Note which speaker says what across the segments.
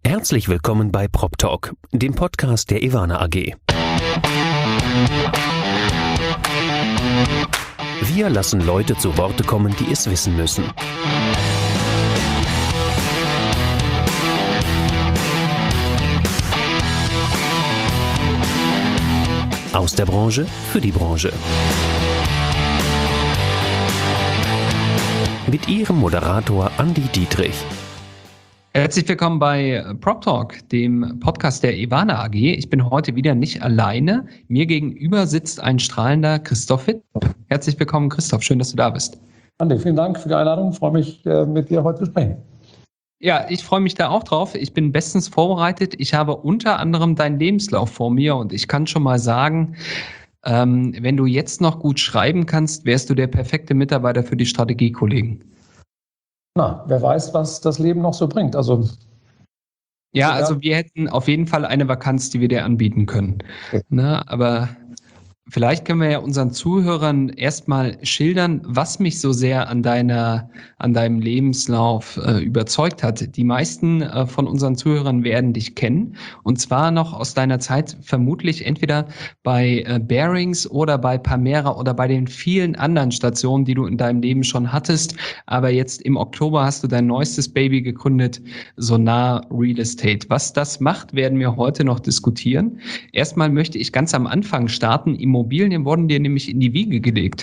Speaker 1: Herzlich willkommen bei PropTalk, dem Podcast der Ewana AG. Wir lassen Leute zu Worte kommen, die es wissen müssen. Aus der Branche für die Branche. Mit Ihrem Moderator Andi Dietrich.
Speaker 2: Herzlich willkommen bei PropTalk, dem Podcast der Ewana AG. Ich bin heute wieder nicht alleine. Mir gegenüber sitzt ein strahlender Christoph Witt. Herzlich willkommen, Christoph. Schön, dass du da bist.
Speaker 3: Andi, vielen Dank für die Einladung. Ich freue mich, mit dir heute zu sprechen.
Speaker 2: Ja, ich freue mich da auch drauf. Ich bin bestens vorbereitet. Ich habe unter anderem deinen Lebenslauf vor mir und ich kann schon mal sagen, wenn du jetzt noch gut schreiben kannst, wärst du der perfekte Mitarbeiter für die Strategiekollegen.
Speaker 3: Na, wer weiß, was das Leben noch so bringt. Also
Speaker 2: wir hätten auf jeden Fall eine Vakanz, die wir dir anbieten können. Okay. Aber vielleicht können wir ja unseren Zuhörern erstmal schildern, was mich so sehr an deinem Lebenslauf überzeugt hat. Die meisten von unseren Zuhörern werden dich kennen, und zwar noch aus deiner Zeit vermutlich entweder bei Barings oder bei Permira oder bei den vielen anderen Stationen, die du in deinem Leben schon hattest. Aber jetzt im Oktober hast du dein neuestes Baby gegründet, Sonar Real Estate. Was das macht, werden wir heute noch diskutieren. Erstmal möchte ich ganz am Anfang starten. Immobilien wurden dir nämlich in die Wiege gelegt.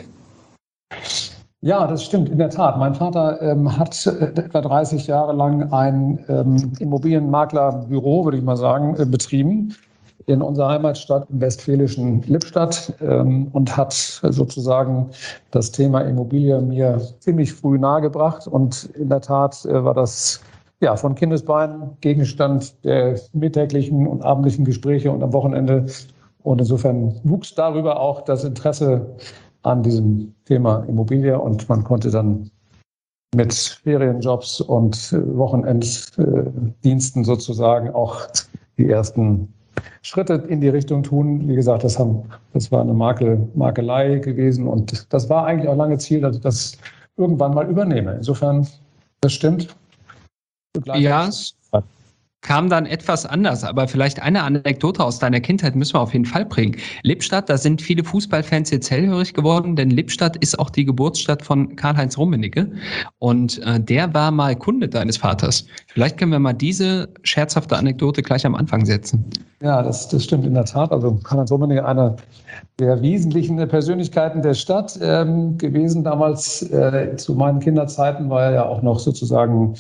Speaker 3: Ja, das stimmt, in der Tat. Mein Vater hat etwa 30 Jahre lang ein Immobilienmaklerbüro, würde ich mal sagen, betrieben in unserer Heimatstadt im westfälischen Lippstadt und hat sozusagen das Thema Immobilie mir ziemlich früh nahegebracht. Und in der Tat war das von Kindesbeinen Gegenstand der mittäglichen und abendlichen Gespräche und am Wochenende. Und insofern wuchs darüber auch das Interesse an diesem Thema Immobilie, und man konnte dann mit Ferienjobs und Wochenenddiensten sozusagen auch die ersten Schritte in die Richtung tun. Wie gesagt, das war eine Makelei gewesen, und das war eigentlich auch lange Ziel, dass ich das irgendwann mal übernehme. Insofern, das stimmt.
Speaker 2: Ja, es kam dann etwas anders, aber vielleicht eine Anekdote aus deiner Kindheit müssen wir auf jeden Fall bringen. Lippstadt, da sind viele Fußballfans jetzt hellhörig geworden, denn Lippstadt ist auch die Geburtsstadt von Karl-Heinz Rummenigge, und der war mal Kunde deines Vaters. Vielleicht können wir mal diese scherzhafte Anekdote gleich am Anfang setzen.
Speaker 3: Ja, das stimmt in der Tat. Also Karl-Heinz Rummenigge, einer der wesentlichen Persönlichkeiten der Stadt gewesen. Damals zu meinen Kinderzeiten war er ja auch noch sozusagen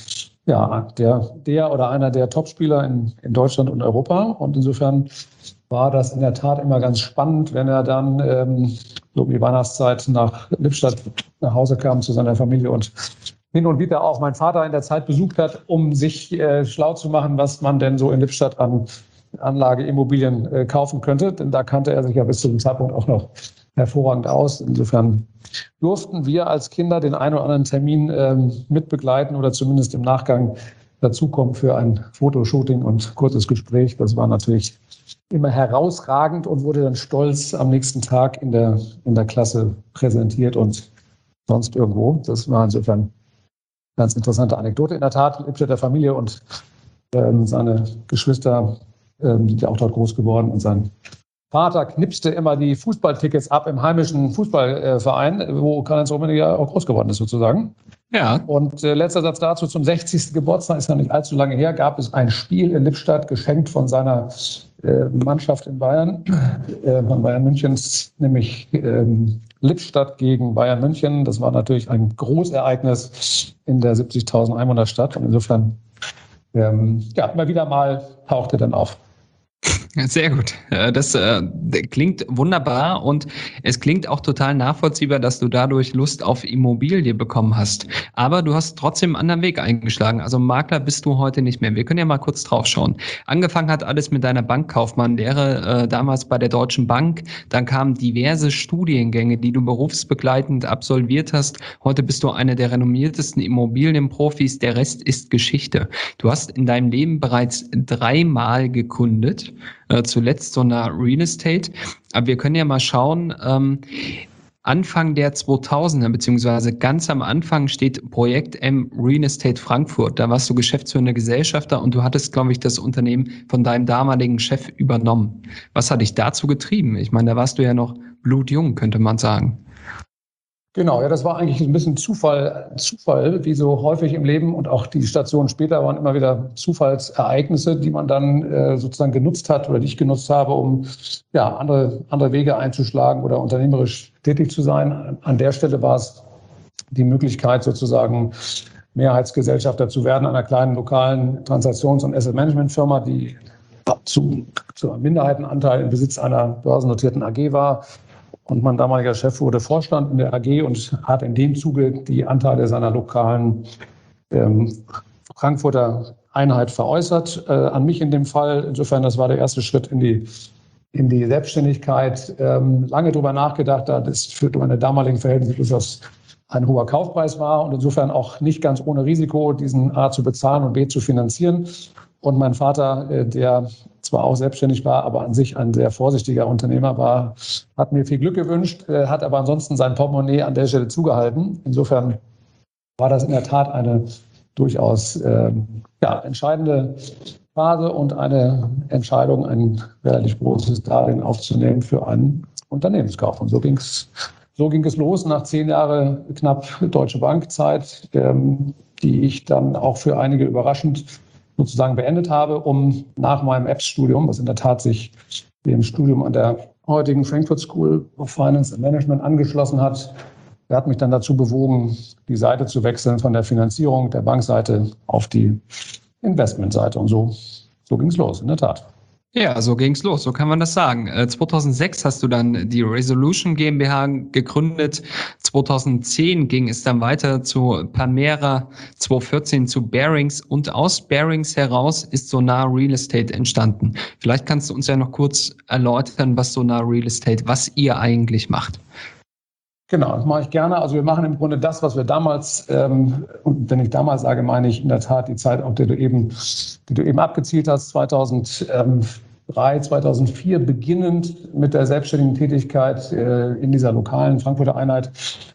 Speaker 3: der oder einer der Topspieler in Deutschland und Europa. Und insofern war das in der Tat immer ganz spannend, wenn er dann so um die Weihnachtszeit nach Lippstadt nach Hause kam zu seiner Familie und hin und wieder auch meinen Vater in der Zeit besucht hat, um sich schlau zu machen, was man denn so in Lippstadt an Anlageimmobilien kaufen könnte. Denn da kannte er sich ja bis zu dem Zeitpunkt auch noch hervorragend aus. Insofern durften wir als Kinder den einen oder anderen Termin mitbegleiten oder zumindest im Nachgang dazukommen für ein Fotoshooting und kurzes Gespräch. Das war natürlich immer herausragend und wurde dann stolz am nächsten Tag in der Klasse präsentiert und sonst irgendwo. Das war insofern eine ganz interessante Anekdote. In der Tat, Lippstädter Familie und seine Geschwister sind ja auch dort groß geworden, und sein Vater knipste immer die Fußballtickets ab im heimischen Fußballverein, wo Karl-Heinz Rummenigge auch groß geworden ist sozusagen. Ja. Und letzter Satz dazu: Zum 60. Geburtstag, ist ja nicht allzu lange her, gab es ein Spiel in Lippstadt, geschenkt von seiner Mannschaft in Bayern, von Bayern München, nämlich Lippstadt gegen Bayern München. Das war natürlich ein Großereignis in der 70.000 Einwohnerstadt, und insofern immer wieder mal tauchte dann auf.
Speaker 2: Sehr gut. Das klingt wunderbar, und es klingt auch total nachvollziehbar, dass du dadurch Lust auf Immobilie bekommen hast. Aber du hast trotzdem einen anderen Weg eingeschlagen. Also Makler bist du heute nicht mehr. Wir können ja mal kurz drauf schauen. Angefangen hat alles mit deiner Bankkaufmannlehre, damals bei der Deutschen Bank. Dann kamen diverse Studiengänge, die du berufsbegleitend absolviert hast. Heute bist du einer der renommiertesten Immobilienprofis. Der Rest ist Geschichte. Du hast in deinem Leben bereits 3-mal gegründet. Zuletzt Sonar Real Estate. Aber wir können ja mal schauen, Anfang der 2000er, beziehungsweise ganz am Anfang steht Projekt M Real Estate Frankfurt. Da warst du geschäftsführender Gesellschafter und du hattest, glaube ich, das Unternehmen von deinem damaligen Chef übernommen. Was hat dich dazu getrieben? Ich meine, da warst du ja noch blutjung, könnte man sagen.
Speaker 3: Genau, ja, das war eigentlich ein bisschen Zufall, wie so häufig im Leben, und auch die Stationen später waren immer wieder Zufallsereignisse, die man dann sozusagen genutzt hat oder die ich genutzt habe, um ja, andere Wege einzuschlagen oder unternehmerisch tätig zu sein. An der Stelle war es die Möglichkeit, sozusagen Mehrheitsgesellschafter zu werden einer kleinen lokalen Transaktions- und Asset-Management-Firma, die zu einem Minderheitenanteil im Besitz einer börsennotierten AG war. Und mein damaliger Chef wurde Vorstand in der AG und hat in dem Zuge die Anteile seiner lokalen Frankfurter Einheit veräußert, an mich in dem Fall. Insofern, das war der erste Schritt in die Selbstständigkeit. Lange drüber nachgedacht, da das für meine damaligen Verhältnisse durchaus ein hoher Kaufpreis war und insofern auch nicht ganz ohne Risiko, diesen A zu bezahlen und B zu finanzieren. Und mein Vater, der zwar auch selbstständig war, aber an sich ein sehr vorsichtiger Unternehmer war, hat mir viel Glück gewünscht, hat aber ansonsten sein Portemonnaie an der Stelle zugehalten. Insofern war das in der Tat eine durchaus entscheidende Phase und eine Entscheidung, ein relativ großes Darlehen aufzunehmen für einen Unternehmenskauf. Und so ging es los nach 10 Jahren knapp Deutsche Bank-Zeit, die ich dann auch für einige überraschend sozusagen beendet habe, um nach meinem EBS-Studium, was in der Tat sich dem Studium an der heutigen Frankfurt School of Finance and Management angeschlossen hat. Er hat mich dann dazu bewogen, die Seite zu wechseln von der Finanzierung der Bankseite auf die Investmentseite. Und so ging es los, in der Tat.
Speaker 2: Ja, so ging's los, so kann man das sagen. 2006 hast du dann die Resolution GmbH gegründet. 2010 ging es dann weiter zu Panmera, 2014 zu Barings und aus Barings heraus ist Sonar Real Estate entstanden. Vielleicht kannst du uns ja noch kurz erläutern, was Sonar Real Estate, was ihr eigentlich macht.
Speaker 3: Genau, das mache ich gerne. Also wir machen im Grunde das, was wir damals, und wenn ich damals sage, meine ich in der Tat die Zeit, auf die du eben abgezielt hast, 2003, 2004, beginnend mit der selbstständigen Tätigkeit in dieser lokalen Frankfurter Einheit,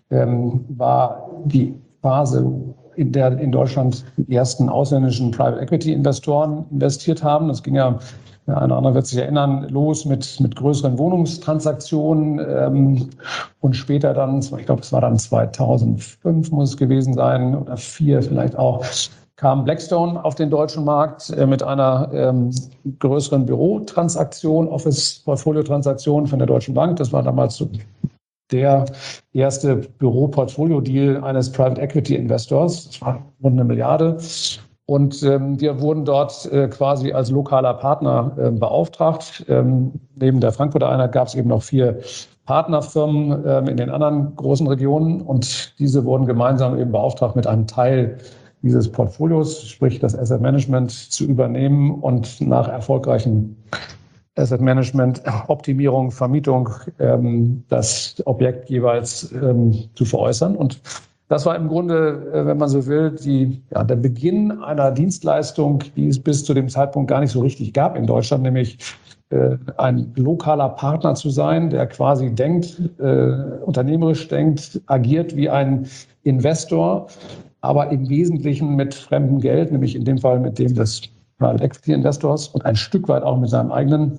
Speaker 3: war die Phase, in der in Deutschland die ersten ausländischen Private Equity Investoren investiert haben. Das ging ja, der eine oder andere wird sich erinnern, los mit größeren Wohnungstransaktionen und später dann, ich glaube, es war dann 2005 muss es gewesen sein oder 2004 vielleicht auch, kam Blackstone auf den deutschen Markt mit einer größeren Bürotransaktion, Office-Portfolio-Transaktion von der Deutschen Bank. Das war damals so der erste Büro-Portfolio-Deal eines Private Equity Investors. Das war rund 1 Milliarde. Und wir wurden dort quasi als lokaler Partner beauftragt. Neben der Frankfurter Einheit gab es eben noch 4 Partnerfirmen in den anderen großen Regionen. Und diese wurden gemeinsam eben beauftragt, mit einem Teil dieses Portfolios, sprich das Asset Management, zu übernehmen und nach erfolgreichen Asset Management, Optimierung, Vermietung, das Objekt jeweils zu veräußern. Und das war im Grunde, wenn man so will, der Beginn einer Dienstleistung, die es bis zu dem Zeitpunkt gar nicht so richtig gab in Deutschland, nämlich ein lokaler Partner zu sein, der quasi denkt, unternehmerisch denkt, agiert wie ein Investor, aber im Wesentlichen mit fremdem Geld, nämlich in dem Fall mit dem des Private Equity Investors und ein Stück weit auch mit seinem eigenen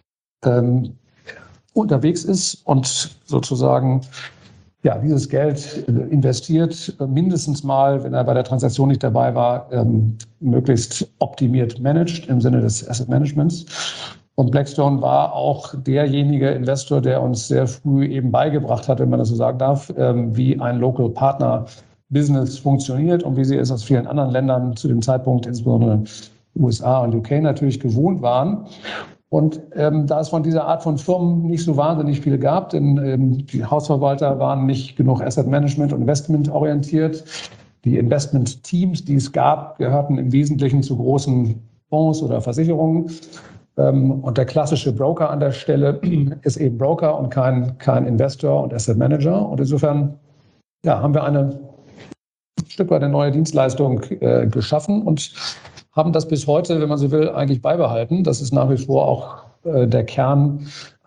Speaker 3: unterwegs ist und sozusagen dieses Geld investiert, mindestens mal, wenn er bei der Transaktion nicht dabei war, möglichst optimiert managt im Sinne des Asset Managements. Und Blackstone war auch derjenige Investor, der uns sehr früh eben beigebracht hat, wenn man das so sagen darf, wie ein Local Partner Business funktioniert und wie sie es aus vielen anderen Ländern zu dem Zeitpunkt, insbesondere USA und UK, natürlich gewohnt waren. Und da es von dieser Art von Firmen nicht so wahnsinnig viele gab, denn die Hausverwalter waren nicht genug Asset Management und Investment orientiert. Die Investment-Teams, die es gab, gehörten im Wesentlichen zu großen Fonds oder Versicherungen. Und der klassische Broker an der Stelle ist eben Broker und kein Investor und Asset Manager. Und insofern haben wir ein Stück weit eine neue Dienstleistung geschaffen und haben das bis heute, wenn man so will, eigentlich beibehalten. Das ist nach wie vor auch der Kern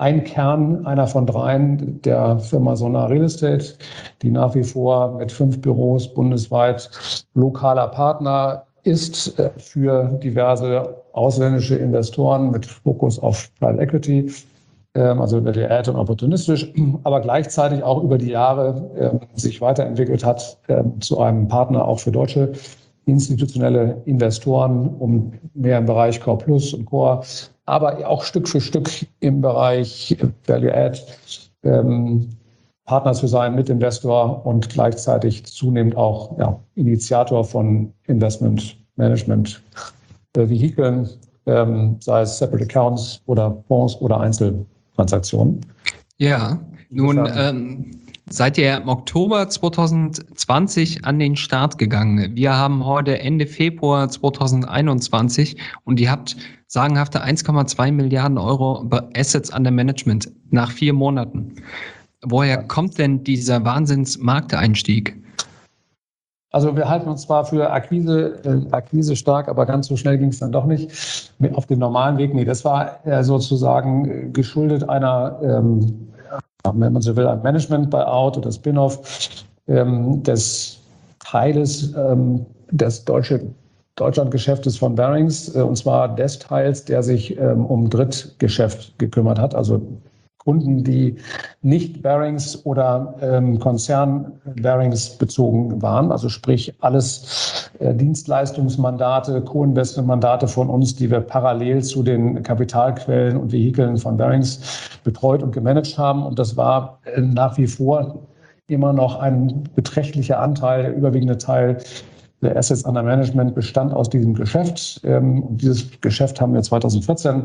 Speaker 3: ein Kern, einer von dreien, der Firma Sonar Real Estate, die nach wie vor mit 5 Büros bundesweit lokaler Partner ist für diverse ausländische Investoren mit Fokus auf Private Equity, also Value-Add und opportunistisch, aber gleichzeitig auch über die Jahre sich weiterentwickelt hat zu einem Partner auch für deutsche institutionelle Investoren, um mehr im Bereich Core Plus und Core, aber auch Stück für Stück im Bereich Value-Add Partner zu sein, Mitinvestor und gleichzeitig zunehmend auch Initiator von Investment-Management Vehikeln, sei es Separate Accounts oder Fonds oder Einzeltransaktionen.
Speaker 2: Ja, nun seid ihr im Oktober 2020 an den Start gegangen. Wir haben heute Ende Februar 2021 und ihr habt sagenhafte 1,2 Milliarden Euro Assets under Management nach 4 Monaten. Woher kommt denn dieser Wahnsinns-Markteinstieg?
Speaker 3: Also wir halten uns zwar für Akquise stark, aber ganz so schnell ging es dann doch nicht. Auf dem normalen Weg, nee, das war sozusagen geschuldet einer, wenn man so will, ein Management-Buyout oder Spin-off des Teiles des Deutschlandgeschäftes von Barings, und zwar des Teils, der sich um Drittgeschäft gekümmert hat, also Kunden, die nicht Barings oder Konzern Barings bezogen waren, also sprich alles Dienstleistungsmandate, Co-Investment-Mandate von uns, die wir parallel zu den Kapitalquellen und Vehikeln von Barings betreut und gemanagt haben. Und das war nach wie vor immer noch ein beträchtlicher Anteil, der überwiegende Teil der Assets under Management bestand aus diesem Geschäft. Und dieses Geschäft haben wir 2014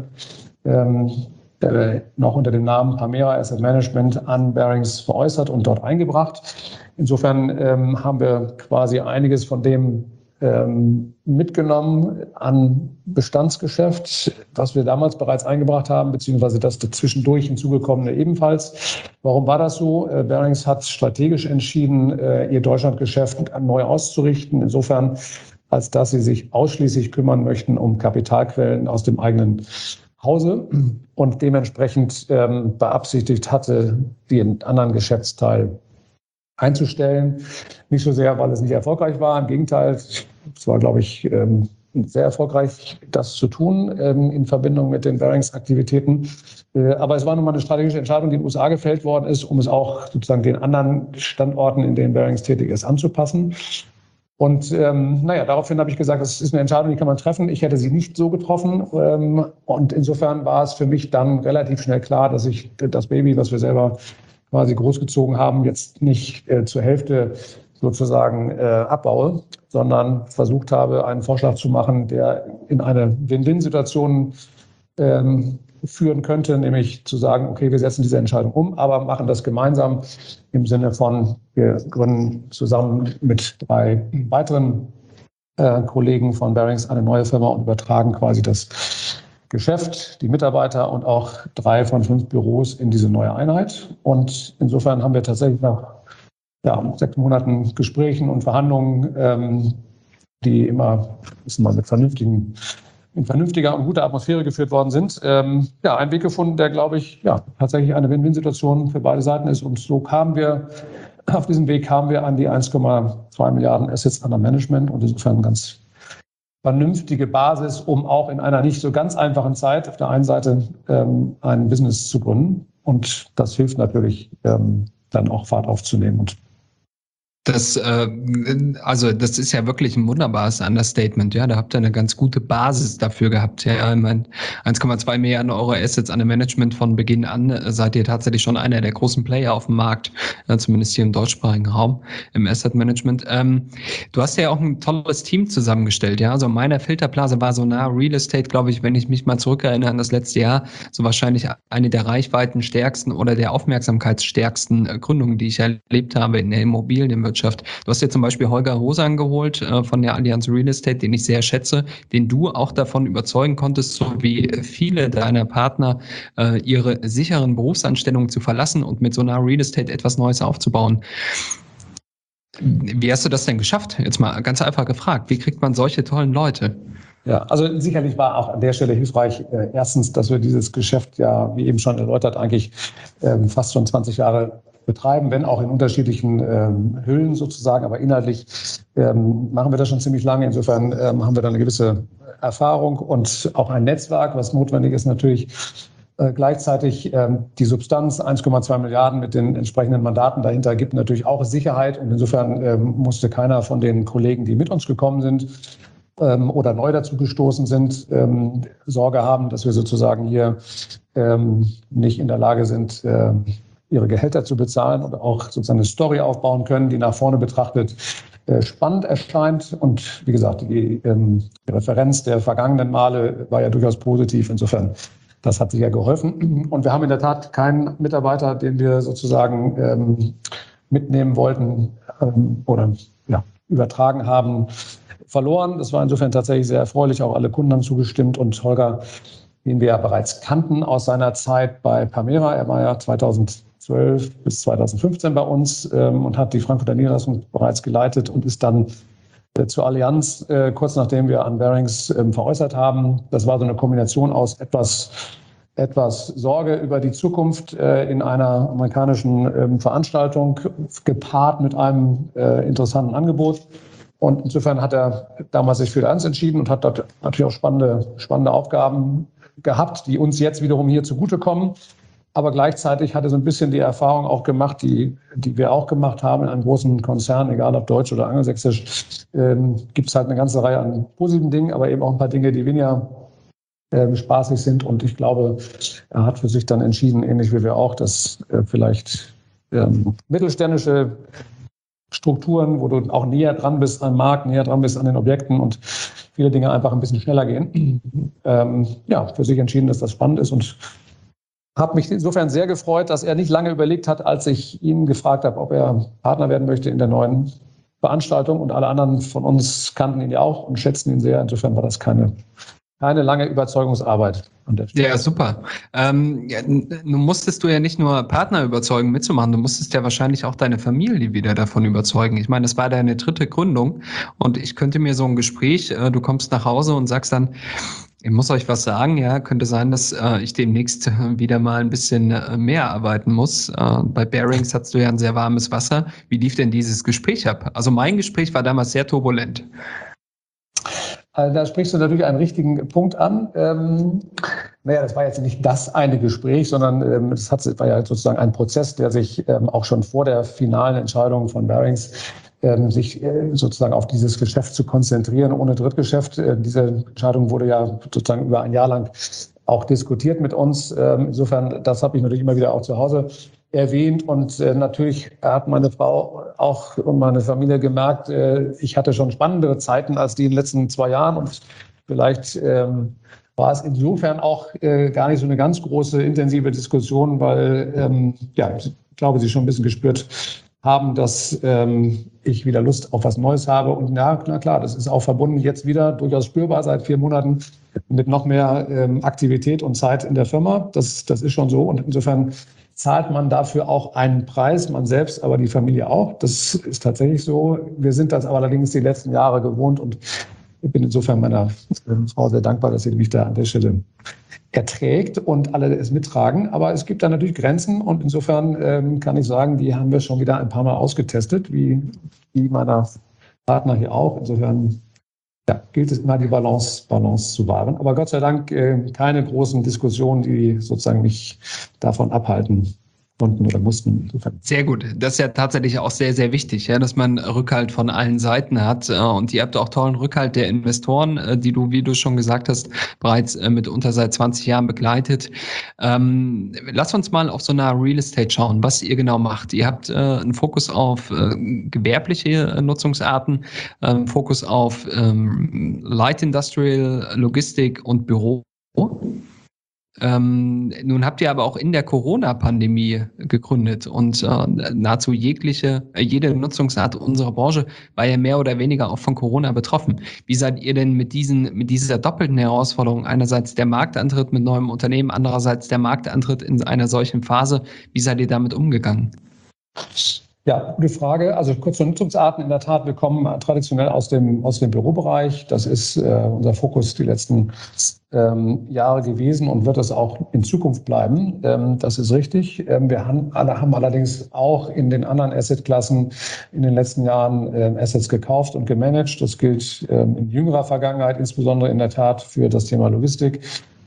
Speaker 3: noch unter dem Namen Permira Asset Management an Barings veräußert und dort eingebracht. Insofern haben wir quasi einiges von dem mitgenommen an Bestandsgeschäft, was wir damals bereits eingebracht haben, beziehungsweise das zwischendurch hinzugekommene ebenfalls. Warum war das so? Barings hat strategisch entschieden, ihr Deutschlandgeschäft neu auszurichten, insofern, als dass sie sich ausschließlich kümmern möchten um Kapitalquellen aus dem eigenen Hause und dementsprechend beabsichtigt hatte, den anderen Geschäftsteil einzustellen. Nicht so sehr, weil es nicht erfolgreich war. Im Gegenteil, es war, glaube ich, sehr erfolgreich, das zu tun in Verbindung mit den Barings-Aktivitäten. Aber es war nun mal eine strategische Entscheidung, die in den USA gefällt worden ist, um es auch sozusagen den anderen Standorten, in denen Barings tätig ist, anzupassen. Und daraufhin habe ich gesagt, das ist eine Entscheidung, die kann man treffen. Ich hätte sie nicht so getroffen. Und insofern war es für mich dann relativ schnell klar, dass ich das Baby, was wir selber quasi großgezogen haben, jetzt nicht zur Hälfte sozusagen abbaue, sondern versucht habe, einen Vorschlag zu machen, der in eine Win-Win-Situation führen könnte, nämlich zu sagen, okay, wir setzen diese Entscheidung um, aber machen das gemeinsam im Sinne von, wir gründen zusammen mit 3 weiteren Kollegen von Barings eine neue Firma und übertragen quasi das Geschäft, die Mitarbeiter und auch 3 von 5 Büros in diese neue Einheit. Und insofern haben wir tatsächlich nach 6 Monaten Gesprächen und Verhandlungen, die immer in vernünftiger und guter Atmosphäre geführt worden sind, einen Weg gefunden, der, glaube ich, tatsächlich eine Win-Win-Situation für beide Seiten ist. Und so auf diesem Weg kamen wir an die 1,2 Milliarden Assets under Management und insofern eine ganz vernünftige Basis, um auch in einer nicht so ganz einfachen Zeit auf der einen Seite ein Business zu gründen. Und das hilft natürlich, dann auch Fahrt aufzunehmen. Und
Speaker 2: das ist ja wirklich ein wunderbares Understatement. Ja, da habt ihr eine ganz gute Basis dafür gehabt. Ja, ich meine, 1,2 Milliarden Euro Assets under Management von Beginn an seid ihr tatsächlich schon einer der großen Player auf dem Markt, zumindest hier im deutschsprachigen Raum im Asset Management. Du hast ja auch ein tolles Team zusammengestellt. Ja, also meiner Filterblase war Sonar Real Estate, glaube ich, wenn ich mich mal zurückerinnere an das letzte Jahr, so wahrscheinlich eine der reichweitenstärksten oder der aufmerksamkeitsstärksten Gründungen, die ich erlebt habe in der Immobilienwirtschaft. Du hast ja zum Beispiel Holger Hosan geholt von der Allianz Real Estate, den ich sehr schätze, den du auch davon überzeugen konntest, so wie viele deiner Partner, ihre sicheren Berufsanstellungen zu verlassen und mit Sonar Real Estate etwas Neues aufzubauen. Wie hast du das denn geschafft? Jetzt mal ganz einfach gefragt. Wie kriegt man solche tollen Leute?
Speaker 3: Ja, also sicherlich war auch an der Stelle hilfreich, erstens, dass wir dieses Geschäft ja, wie eben schon erläutert, eigentlich fast schon 20 Jahre betreiben, wenn auch in unterschiedlichen Hüllen sozusagen, aber inhaltlich machen wir das schon ziemlich lange. Insofern haben wir da eine gewisse Erfahrung und auch ein Netzwerk, was notwendig ist natürlich. Gleichzeitig die Substanz, 1,2 Milliarden mit den entsprechenden Mandaten dahinter, gibt natürlich auch Sicherheit. Und insofern musste keiner von den Kollegen, die mit uns gekommen sind oder neu dazu gestoßen sind, Sorge haben, dass wir sozusagen hier nicht in der Lage sind, ihre Gehälter zu bezahlen und auch sozusagen eine Story aufbauen können, die nach vorne betrachtet spannend erscheint. Und wie gesagt, die Referenz der vergangenen Male war ja durchaus positiv. Insofern, das hat sich ja geholfen. Und wir haben in der Tat keinen Mitarbeiter, den wir sozusagen mitnehmen wollten oder ja, übertragen haben, verloren. Das war insofern tatsächlich sehr erfreulich. Auch alle Kunden haben zugestimmt. Und Holger, den wir ja bereits kannten aus seiner Zeit bei Permira, er war ja 2012 bis 2015 bei uns und hat die Frankfurter Niederlassung bereits geleitet und ist dann zur Allianz, kurz nachdem wir an Barings veräußert haben. Das war so eine Kombination aus etwas Sorge über die Zukunft in einer amerikanischen Veranstaltung, gepaart mit einem interessanten Angebot. Und insofern hat er damals sich für Allianz entschieden und hat dort natürlich auch spannende Aufgaben gehabt, die uns jetzt wiederum hier zugutekommen. Aber gleichzeitig hat er so ein bisschen die Erfahrung auch gemacht, die wir auch gemacht haben in einem großen Konzern, egal ob deutsch oder angelsächsisch, gibt es halt eine ganze Reihe an positiven Dingen, aber eben auch ein paar Dinge, die weniger spaßig sind. Und ich glaube, er hat für sich dann entschieden, ähnlich wie wir auch, dass vielleicht mittelständische Strukturen, wo du auch näher dran bist am Markt, näher dran bist an den Objekten und viele Dinge einfach ein bisschen schneller gehen. Für sich entschieden, dass das spannend ist und habe mich insofern sehr gefreut, dass er nicht lange überlegt hat, als ich ihn gefragt habe, ob er Partner werden möchte in der neuen Veranstaltung. Und alle anderen von uns kannten ihn ja auch und schätzten ihn sehr. Insofern war das keine lange Überzeugungsarbeit an der Stelle.
Speaker 2: Ja, super. Nun musstest du ja nicht nur Partner überzeugen, mitzumachen, du musstest ja wahrscheinlich auch deine Familie wieder davon überzeugen. Ich meine, das war deine 3. Gründung und ich könnte mir so ein Gespräch, du kommst nach Hause und sagst dann, ich muss euch was sagen, ja, könnte sein, dass ich demnächst wieder mal ein bisschen mehr arbeiten muss. Bei Barings hattest du ja ein sehr warmes Wasser. Wie lief denn dieses Gespräch ab? Also mein Gespräch war damals sehr turbulent.
Speaker 3: Also da sprichst du natürlich einen richtigen Punkt an. Das war jetzt nicht das eine Gespräch, sondern war ja sozusagen ein Prozess, der sich auch schon vor der finalen Entscheidung von Barings sich sozusagen auf dieses Geschäft zu konzentrieren, ohne Drittgeschäft. Diese Entscheidung wurde ja sozusagen über ein Jahr lang auch diskutiert mit uns. Insofern, das habe ich natürlich immer wieder auch zu Hause erwähnt. Und natürlich hat meine Frau auch und meine Familie gemerkt, ich hatte schon spannendere Zeiten als die in den letzten 2 Jahren. Und vielleicht war es insofern auch gar nicht so eine ganz große, intensive Diskussion, weil ich glaube, sie schon ein bisschen gespürt haben, dass ich wieder Lust auf was Neues habe. Und na klar, das ist auch verbunden jetzt wieder durchaus spürbar seit 4 Monaten mit noch mehr Aktivität und Zeit in der Firma. Das ist schon so. Und insofern zahlt man dafür auch einen Preis, man selbst, aber die Familie auch. Das ist tatsächlich so. Wir sind das aber allerdings die letzten Jahre gewohnt und ich bin insofern meiner Frau sehr dankbar, dass sie mich da an der Stelle erträgt und alle es mittragen. Aber es gibt da natürlich Grenzen und insofern kann ich sagen, die haben wir schon wieder ein paar Mal ausgetestet, wie meiner Partner hier auch. Insofern gilt es immer, die Balance zu wahren. Aber Gott sei Dank keine großen Diskussionen, die sozusagen mich davon abhalten konnten oder mussten. Insofern.
Speaker 2: Sehr gut. Das ist ja tatsächlich auch sehr, sehr wichtig, ja, dass man Rückhalt von allen Seiten hat. Und ihr habt auch tollen Rückhalt der Investoren, die du, wie du schon gesagt hast, bereits mitunter seit 20 Jahren begleitet. Lass uns mal auf so einer Real Estate schauen, was ihr genau macht. Ihr habt einen Fokus auf gewerbliche Nutzungsarten, Fokus auf Light Industrial, Logistik und Büro. Nun habt ihr aber auch in der Corona-Pandemie gegründet und nahezu jede Nutzungsart unserer Branche war ja mehr oder weniger auch von Corona betroffen. Wie seid ihr denn mit dieser doppelten Herausforderung, einerseits der Marktantritt mit neuem Unternehmen, andererseits der Marktantritt in einer solchen Phase, wie seid ihr damit umgegangen?
Speaker 3: Ja, gute Frage. Also kurz zu Nutzungsarten. In der Tat, wir kommen traditionell aus dem Bürobereich. Das ist unser Fokus die letzten Jahre gewesen und wird es auch in Zukunft bleiben. Das ist richtig. Wir haben allerdings auch in den anderen Assetklassen in den letzten Jahren Assets gekauft und gemanagt. Das gilt in jüngerer Vergangenheit, insbesondere in der Tat für das Thema Logistik.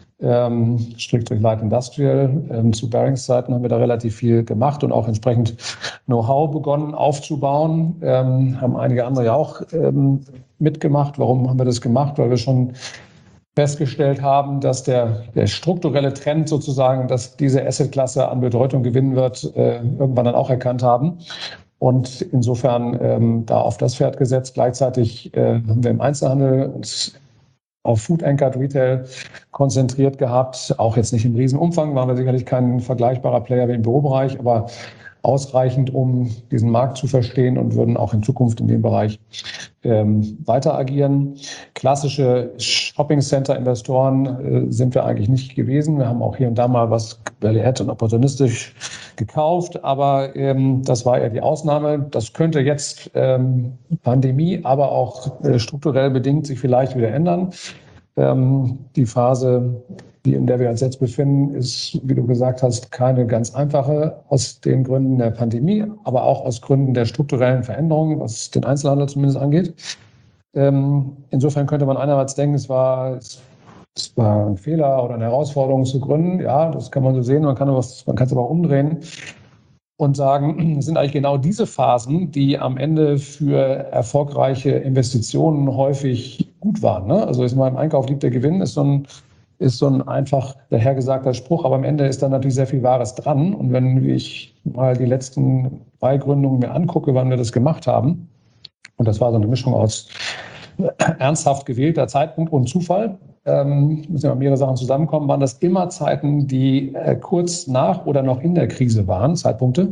Speaker 3: Strikt Light Industrial. Zu Barings-Zeiten haben wir da relativ viel gemacht und auch entsprechend Know-how begonnen aufzubauen. Haben einige andere ja auch mitgemacht. Warum haben wir das gemacht? Weil wir schon festgestellt haben, dass der strukturelle Trend sozusagen, dass diese Assetklasse an Bedeutung gewinnen wird, irgendwann dann auch erkannt haben. Und insofern da auf das Pferd gesetzt. Gleichzeitig haben wir im Einzelhandel uns auf Food-Anchored Retail konzentriert gehabt. Auch jetzt nicht im Riesenumfang, waren wir sicherlich kein vergleichbarer Player wie im Bürobereich, aber ausreichend, um diesen Markt zu verstehen und würden auch in Zukunft in dem Bereich weiter agieren. Klassische Shopping-Center-Investoren sind wir eigentlich nicht gewesen. Wir haben auch hier und da mal was Value-Add und opportunistisch gekauft, aber das war eher die Ausnahme. Das könnte jetzt Pandemie, aber auch strukturell bedingt sich vielleicht wieder ändern. Die Phase, in der wir uns jetzt befinden, ist, wie du gesagt hast, keine ganz einfache aus den Gründen der Pandemie, aber auch aus Gründen der strukturellen Veränderungen, was den Einzelhandel zumindest angeht. Insofern könnte man einerseits denken, es war ein Fehler oder eine Herausforderung zu gründen. Ja, das kann man so sehen. Man kann es aber auch umdrehen und sagen, es sind eigentlich genau diese Phasen, die am Ende für erfolgreiche Investitionen häufig gut waren. Ne? Also ist mal im Einkauf liegt der Gewinn, ist so ein einfach dahergesagter Spruch, aber am Ende ist da natürlich sehr viel Wahres dran. Und wenn ich mal die letzten 3 Gründungen mir angucke, wann wir das gemacht haben, und das war so eine Mischung aus ernsthaft gewählter Zeitpunkt und Zufall, müssen ja mehrere Sachen zusammenkommen, waren das immer Zeiten, die kurz nach oder noch in der Krise waren, Zeitpunkte.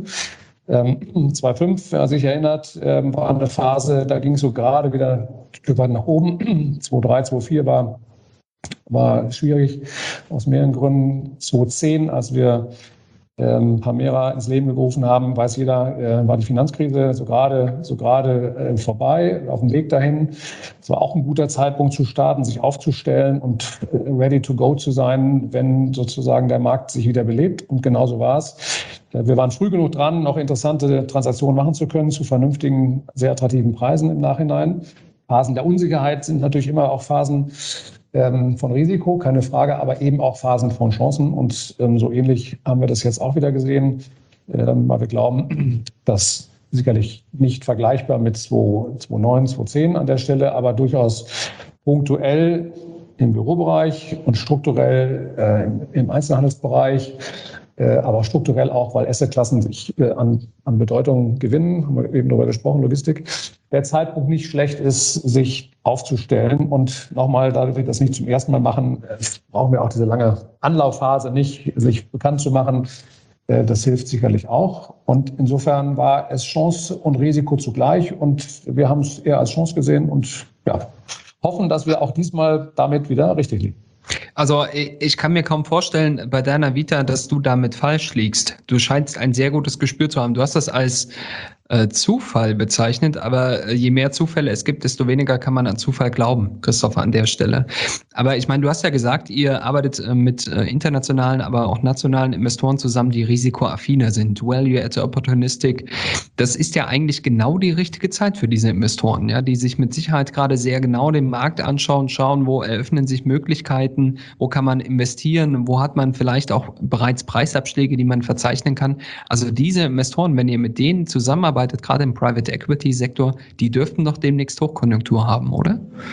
Speaker 3: 2005, wenn man sich erinnert, war eine Phase, da ging es so gerade wieder ein Stück weit nach oben. 2003, 2004 war schwierig aus mehreren Gründen. 2010, als wir Permira ins Leben gerufen haben, weiß jeder, war die Finanzkrise so gerade vorbei, auf dem Weg dahin. Es war auch ein guter Zeitpunkt zu starten, sich aufzustellen und ready to go zu sein, wenn sozusagen der Markt sich wieder belebt. Und genauso war es. Wir waren früh genug dran, noch interessante Transaktionen machen zu können, zu vernünftigen, sehr attraktiven Preisen im Nachhinein. Phasen der Unsicherheit sind natürlich immer auch Phasen von Risiko, keine Frage, aber eben auch Phasen von Chancen. Und so ähnlich haben wir das jetzt auch wieder gesehen, weil wir glauben, dass sicherlich nicht vergleichbar mit 2009, 2010 an der Stelle, aber durchaus punktuell im Bürobereich und strukturell im Einzelhandelsbereich, aber auch strukturell auch, weil Assetklassen sich an Bedeutung gewinnen, haben wir eben darüber gesprochen, Logistik, der Zeitpunkt nicht schlecht ist, sich aufzustellen. Und nochmal, da wir das nicht zum ersten Mal machen, brauchen wir auch diese lange Anlaufphase nicht, sich bekannt zu machen. Das hilft sicherlich auch. Und insofern war es Chance und Risiko zugleich. Und wir haben es eher als Chance gesehen und ja, hoffen, dass wir auch diesmal damit wieder richtig liegen.
Speaker 2: Also ich kann mir kaum vorstellen bei deiner Vita, dass du damit falsch liegst. Du scheinst ein sehr gutes Gespür zu haben. Du hast das als Zufall bezeichnet, aber je mehr Zufälle es gibt, desto weniger kann man an Zufall glauben, Christopher, an der Stelle. Aber ich meine, du hast ja gesagt, ihr arbeitet mit internationalen, aber auch nationalen Investoren zusammen, die risikoaffiner sind, Value-Add, Opportunistic. Das ist ja eigentlich genau die richtige Zeit für diese Investoren, ja, die sich mit Sicherheit gerade sehr genau den Markt anschauen, schauen, wo eröffnen sich Möglichkeiten, wo kann man investieren, wo hat man vielleicht auch bereits Preisabschläge, die man verzeichnen kann. Also diese Investoren, wenn ihr mit denen zusammenarbeitet, gerade im Private Equity Sektor, die dürften doch demnächst Hochkonjunktur haben, oder?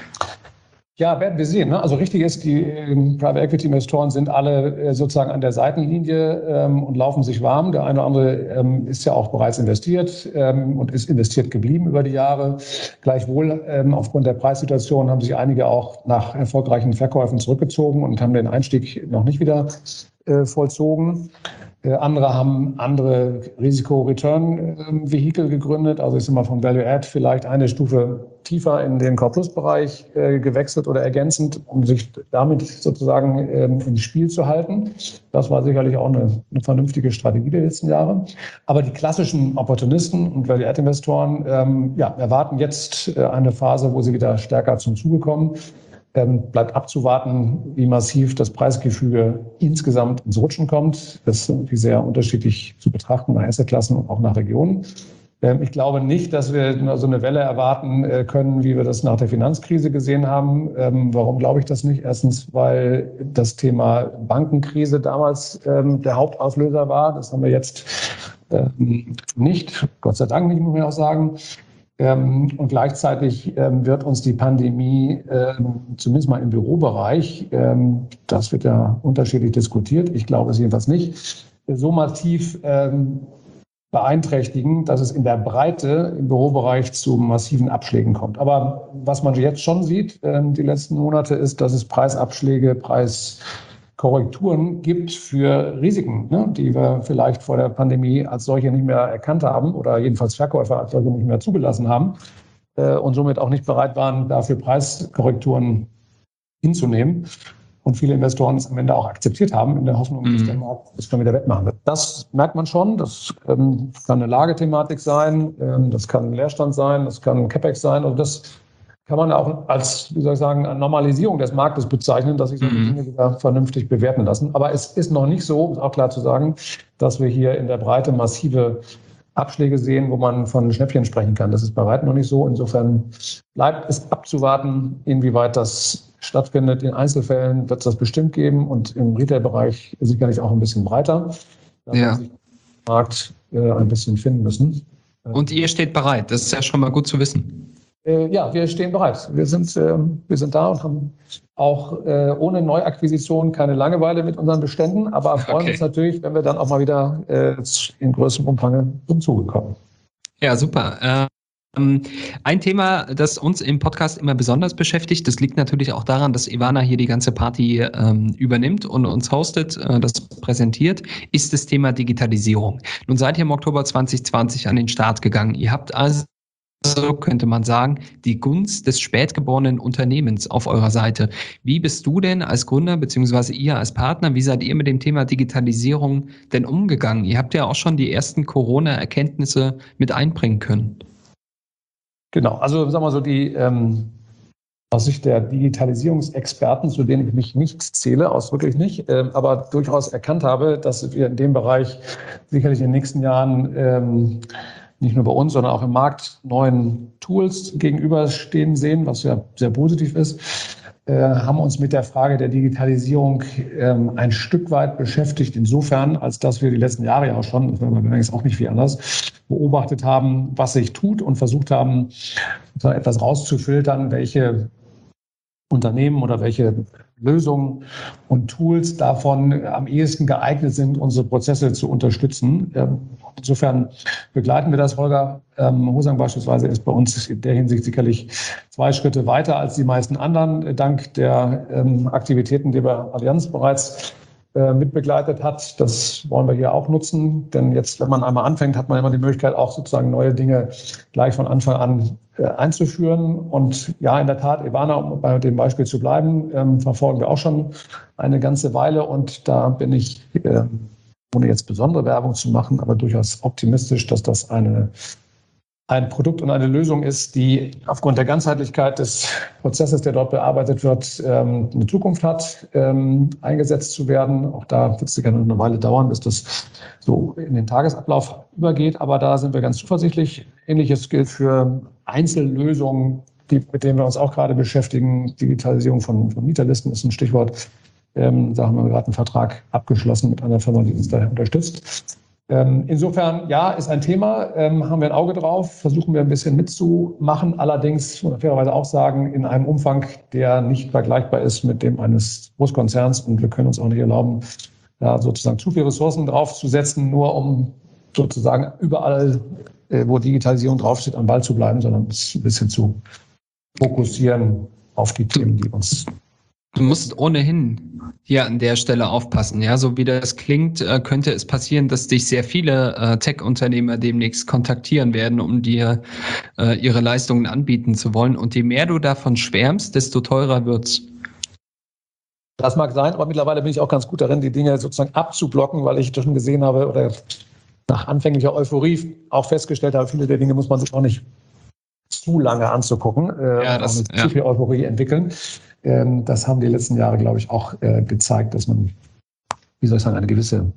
Speaker 3: Ja, werden wir sehen. Ne? Also richtig ist, die Private Equity Investoren sind alle sozusagen an der Seitenlinie und laufen sich warm. Der eine oder andere ist ja auch bereits investiert und ist investiert geblieben über die Jahre. Gleichwohl aufgrund der Preissituation haben sich einige auch nach erfolgreichen Verkäufen zurückgezogen und haben den Einstieg noch nicht wieder vollzogen. Andere haben andere Risiko-Return-Vehikel gegründet. Also ist immer vom Value-Add vielleicht eine Stufe tiefer in den Core-Plus-Bereich gewechselt oder ergänzend, um sich damit sozusagen ins Spiel zu halten. Das war sicherlich auch eine vernünftige Strategie der letzten Jahre. Aber die klassischen Opportunisten und Value-Add-Investoren erwarten jetzt eine Phase, wo sie wieder stärker zum Zuge kommen. Bleibt abzuwarten, wie massiv das Preisgefüge insgesamt ins Rutschen kommt. Das ist irgendwie sehr unterschiedlich zu betrachten nach Assetklassen und auch nach Regionen. Ich glaube nicht, dass wir nur so eine Welle erwarten können, wie wir das nach der Finanzkrise gesehen haben. Warum glaube ich das nicht? Erstens, weil das Thema Bankenkrise damals der Hauptauslöser war. Das haben wir jetzt nicht, Gott sei Dank nicht, muss man auch sagen. Und gleichzeitig wird uns die Pandemie, zumindest mal im Bürobereich, das wird ja unterschiedlich diskutiert, ich glaube es jedenfalls nicht, so massiv beeinträchtigen, dass es in der Breite im Bürobereich zu massiven Abschlägen kommt. Aber was man jetzt schon sieht, die letzten Monate, ist, dass es Preisabschläge, Preiskorrekturen gibt für Risiken, ne, die wir vielleicht vor der Pandemie als solche nicht mehr erkannt haben oder jedenfalls Verkäufer als solche nicht mehr zugelassen haben und somit auch nicht bereit waren, dafür Preiskorrekturen hinzunehmen. Und viele Investoren es am Ende auch akzeptiert haben, in der Hoffnung, dass der Markt das schon wieder wettmachen wird. Das merkt man schon. Das kann eine Lagethematik sein, das kann ein Leerstand sein, das kann ein CapEx sein. Und das kann man auch als, wie soll ich sagen, eine Normalisierung des Marktes bezeichnen, dass sich solche Dinge wieder vernünftig bewerten lassen. Aber es ist noch nicht so, ist auch klar zu sagen, dass wir hier in der Breite massive Abschläge sehen, wo man von Schnäppchen sprechen kann. Das ist bei weitem noch nicht so. Insofern bleibt es abzuwarten, inwieweit das stattfindet. In Einzelfällen wird es das bestimmt geben und im Retail-Bereich sicherlich auch ein bisschen breiter. Da wird sich der Markt ein bisschen finden müssen.
Speaker 2: Und ihr steht bereit. Das ist ja schon mal gut zu wissen.
Speaker 3: Ja, wir stehen bereit. Wir sind da und haben auch ohne Neuakquisition keine Langeweile mit unseren Beständen, aber freuen uns natürlich, wenn wir dann auch mal wieder in größerem Umfang zum Zuge kommen.
Speaker 2: Ja, super. Ein Thema, das uns im Podcast immer besonders beschäftigt, das liegt natürlich auch daran, dass Ivana hier die ganze Party übernimmt und uns hostet, das präsentiert, ist das Thema Digitalisierung. Nun seid ihr im Oktober 2020 an den Start gegangen. Ihr habt also, könnte man sagen, die Gunst des spätgeborenen Unternehmens auf eurer Seite. Wie bist du denn als Gründer beziehungsweise ihr als Partner, wie seid ihr mit dem Thema Digitalisierung denn umgegangen? Ihr habt ja auch schon die ersten Corona-Erkenntnisse mit einbringen können.
Speaker 3: Genau, also sagen wir so, die aus Sicht der Digitalisierungsexperten, zu denen ich mich nicht zähle, ausdrücklich nicht, aber durchaus erkannt habe, dass wir in dem Bereich sicherlich in den nächsten Jahren nicht nur bei uns, sondern auch im Markt neuen Tools gegenüberstehen sehen, was ja sehr positiv ist, haben uns mit der Frage der Digitalisierung ein Stück weit beschäftigt, insofern, als dass wir die letzten Jahre ja auch schon, wir merken es auch nicht viel anders, beobachtet haben, was sich tut und versucht haben, etwas rauszufiltern, welche Unternehmen oder welche Lösungen und Tools davon am ehesten geeignet sind, unsere Prozesse zu unterstützen. Insofern begleiten wir das. Holger Hosang beispielsweise ist bei uns in der Hinsicht sicherlich 2 Schritte weiter als die meisten anderen, dank der Aktivitäten, die wir Allianz bereits mitbegleitet hat. Das wollen wir hier auch nutzen, denn jetzt, wenn man einmal anfängt, hat man immer die Möglichkeit, auch sozusagen neue Dinge gleich von Anfang an einzuführen. Und ja, in der Tat, Ivana, um bei dem Beispiel zu bleiben, verfolgen wir auch schon eine ganze Weile und da bin ich, ohne jetzt besondere Werbung zu machen, aber durchaus optimistisch, dass das ein Produkt und eine Lösung ist, die aufgrund der Ganzheitlichkeit des Prozesses, der dort bearbeitet wird, eine Zukunft hat, eingesetzt zu werden. Auch da wird es sicher noch eine Weile dauern, bis das so in den Tagesablauf übergeht. Aber da sind wir ganz zuversichtlich. Ähnliches gilt für Einzellösungen, mit denen wir uns auch gerade beschäftigen. Digitalisierung von Mieterlisten ist ein Stichwort. Da haben wir gerade einen Vertrag abgeschlossen mit einer Firma, die uns da unterstützt. Insofern, ja, ist ein Thema, haben wir ein Auge drauf, versuchen wir ein bisschen mitzumachen, allerdings, muss man fairerweise auch sagen, in einem Umfang, der nicht vergleichbar ist mit dem eines Großkonzerns und wir können uns auch nicht erlauben, da sozusagen zu viele Ressourcen draufzusetzen, nur um sozusagen überall, wo Digitalisierung draufsteht, am Ball zu bleiben, sondern es ein bisschen zu fokussieren auf die Themen, die uns...
Speaker 2: Du musst ohnehin hier an der Stelle aufpassen. Ja, so wie das klingt, könnte es passieren, dass dich sehr viele Tech-Unternehmer demnächst kontaktieren werden, um dir ihre Leistungen anbieten zu wollen. Und je mehr du davon schwärmst, desto teurer wird's.
Speaker 3: Das mag sein, aber mittlerweile bin ich auch ganz gut darin, die Dinge sozusagen abzublocken, weil ich schon gesehen habe oder nach anfänglicher Euphorie auch festgestellt habe, viele der Dinge muss man sich auch nicht zu lange anzugucken zu viel Euphorie entwickeln. Das haben die letzten Jahre, glaube ich, auch gezeigt, dass man, wie soll ich sagen,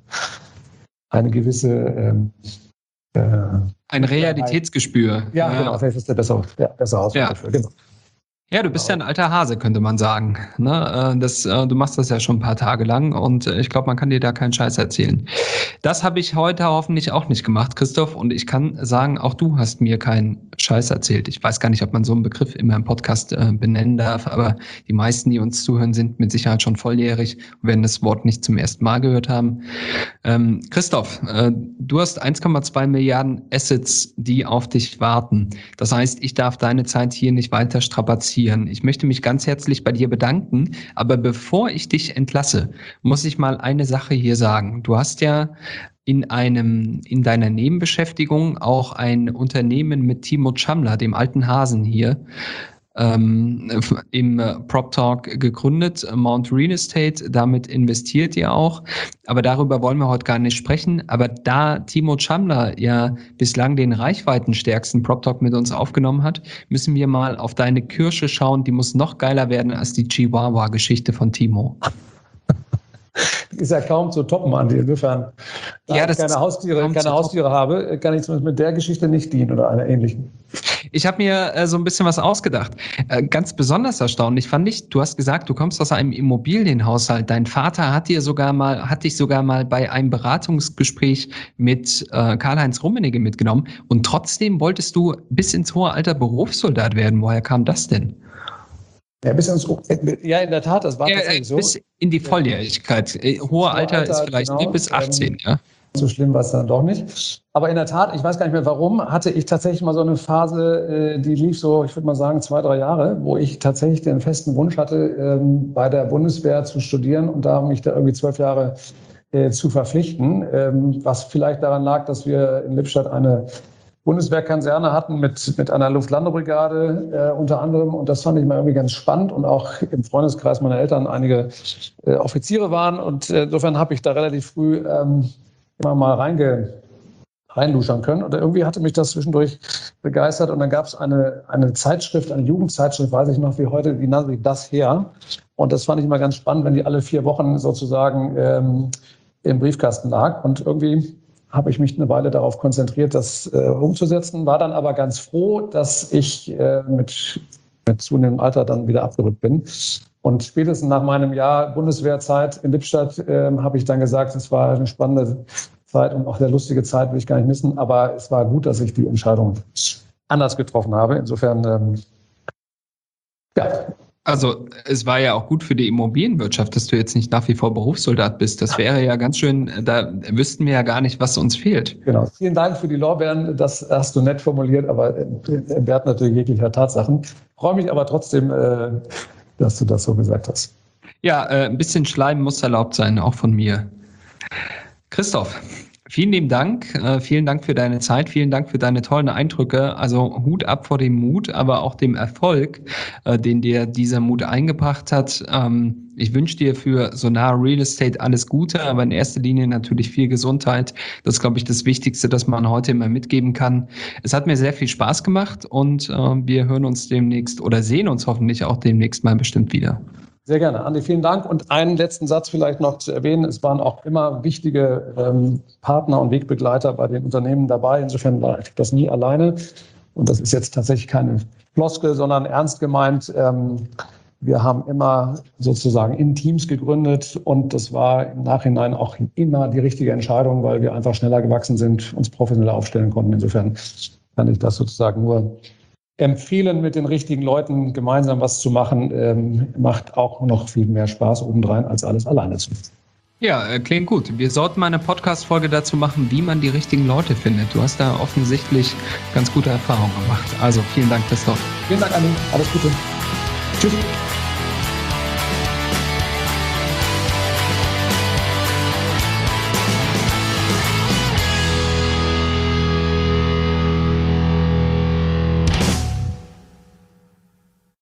Speaker 2: ein Realitätsgespür.
Speaker 3: Ja, genau, vielleicht ist der besser Ausdruck dafür, genau.
Speaker 2: Ja, du bist ja ein alter Hase, könnte man sagen. Ne? Du machst das ja schon ein paar Tage lang und ich glaube, man kann dir da keinen Scheiß erzählen. Das habe ich heute hoffentlich auch nicht gemacht, Christoph. Und ich kann sagen, auch du hast mir keinen Scheiß erzählt. Ich weiß gar nicht, ob man so einen Begriff immer im Podcast benennen darf, aber die meisten, die uns zuhören, sind mit Sicherheit schon volljährig und werden das Wort nicht zum ersten Mal gehört haben. Christoph, du hast 1,2 Milliarden Assets, die auf dich warten. Das heißt, ich darf deine Zeit hier nicht weiter strapazieren. Ich möchte mich ganz herzlich bei dir bedanken, aber bevor ich dich entlasse, muss ich mal eine Sache hier sagen. Du hast ja in deiner Nebenbeschäftigung auch ein Unternehmen mit Timo Tschamler, dem alten Hasen hier, im Prop Talk gegründet, Mount Real Estate, damit investiert ihr auch, aber darüber wollen wir heute gar nicht sprechen, aber da Timo Tschamler ja bislang den reichweitenstärksten Prop Talk mit uns aufgenommen hat, müssen wir mal auf deine Kirsche schauen, die muss noch geiler werden als die Chihuahua-Geschichte von Timo.
Speaker 3: Ist ja kaum zu toppen, Andi. Insofern, da ich keine Haustiere habe, kann ich zumindest mit der Geschichte nicht dienen oder einer ähnlichen.
Speaker 2: Ich habe mir so ein bisschen was ausgedacht. Ganz besonders erstaunlich fand ich, du hast gesagt, du kommst aus einem Immobilienhaushalt. Dein Vater hat dich sogar mal bei einem Beratungsgespräch mit Karl-Heinz Rummenigge mitgenommen und trotzdem wolltest du bis ins hohe Alter Berufssoldat werden. Woher kam das denn?
Speaker 3: Ja, in der Tat, das war tatsächlich so.
Speaker 2: Bis in die Volljährigkeit. Hohe Alter ist vielleicht genau, bis 18, ja.
Speaker 3: So schlimm war es dann doch nicht. Aber in der Tat, ich weiß gar nicht mehr warum, hatte ich tatsächlich mal so eine Phase, die lief so, ich würde mal sagen, 2-3 Jahre, wo ich tatsächlich den festen Wunsch hatte, bei der Bundeswehr zu studieren und da mich da irgendwie 12 Jahre zu verpflichten. Was vielleicht daran lag, dass wir in Lippstadt eine Bundeswehrkaserne hatten mit einer Luftlandebrigade unter anderem. Und das fand ich mal irgendwie ganz spannend. Und auch im Freundeskreis meiner Eltern einige Offiziere waren. Und insofern habe ich da relativ früh immer mal reinluschern können. Und irgendwie hatte mich das zwischendurch begeistert. Und dann gab es eine Zeitschrift, eine Jugendzeitschrift, weiß ich noch wie heute, die nannte sich Das Her. Und das fand ich mal ganz spannend, wenn die alle 4 Wochen sozusagen im Briefkasten lag. Und irgendwie habe ich mich eine Weile darauf konzentriert, das umzusetzen, war dann aber ganz froh, dass ich mit zunehmendem Alter dann wieder abgerückt bin. Und spätestens nach meinem Jahr Bundeswehrzeit in Lippstadt habe ich dann gesagt, es war eine spannende Zeit und auch eine lustige Zeit, will ich gar nicht missen. Aber es war gut, dass ich die Entscheidung anders getroffen habe. Insofern,
Speaker 2: Also es war ja auch gut für die Immobilienwirtschaft, dass du jetzt nicht nach wie vor Berufssoldat bist. Das wäre ja ganz schön, da wüssten wir ja gar nicht, was uns fehlt.
Speaker 3: Genau. Vielen Dank für die Lorbeeren. Das hast du nett formuliert, aber entbehrt natürlich jeglicher Tatsachen. Freue mich aber trotzdem, dass du das so gesagt hast.
Speaker 2: Ja, ein bisschen Schleim muss erlaubt sein, auch von mir. Christoph, vielen lieben Dank. Vielen Dank für deine Zeit. Vielen Dank für deine tollen Eindrücke. Also Hut ab vor dem Mut, aber auch dem Erfolg, den dir dieser Mut eingebracht hat. Ich wünsche dir für Sonar Real Estate alles Gute, aber in erster Linie natürlich viel Gesundheit. Das ist, glaube ich, das Wichtigste, das man heute immer mitgeben kann. Es hat mir sehr viel Spaß gemacht und wir hören uns demnächst oder sehen uns hoffentlich auch demnächst mal bestimmt wieder.
Speaker 3: Sehr gerne, Andi, vielen Dank. Und einen letzten Satz vielleicht noch zu erwähnen. Es waren auch immer wichtige Partner und Wegbegleiter bei den Unternehmen dabei. Insofern war ich das nie alleine. Und das ist jetzt tatsächlich keine Floskel, sondern ernst gemeint. Wir haben immer sozusagen in Teams gegründet und das war im Nachhinein auch immer die richtige Entscheidung, weil wir einfach schneller gewachsen sind, uns professioneller aufstellen konnten. Insofern kann ich das sozusagen nur empfehlen, mit den richtigen Leuten gemeinsam was zu machen, macht auch noch viel mehr Spaß obendrein, als alles alleine zu machen.
Speaker 2: Ja, klingt gut. Wir sollten mal eine Podcast-Folge dazu machen, wie man die richtigen Leute findet. Du hast da offensichtlich ganz gute Erfahrungen gemacht. Also vielen Dank, Christoph.
Speaker 3: Vielen Dank, Anni. Alles Gute. Tschüss.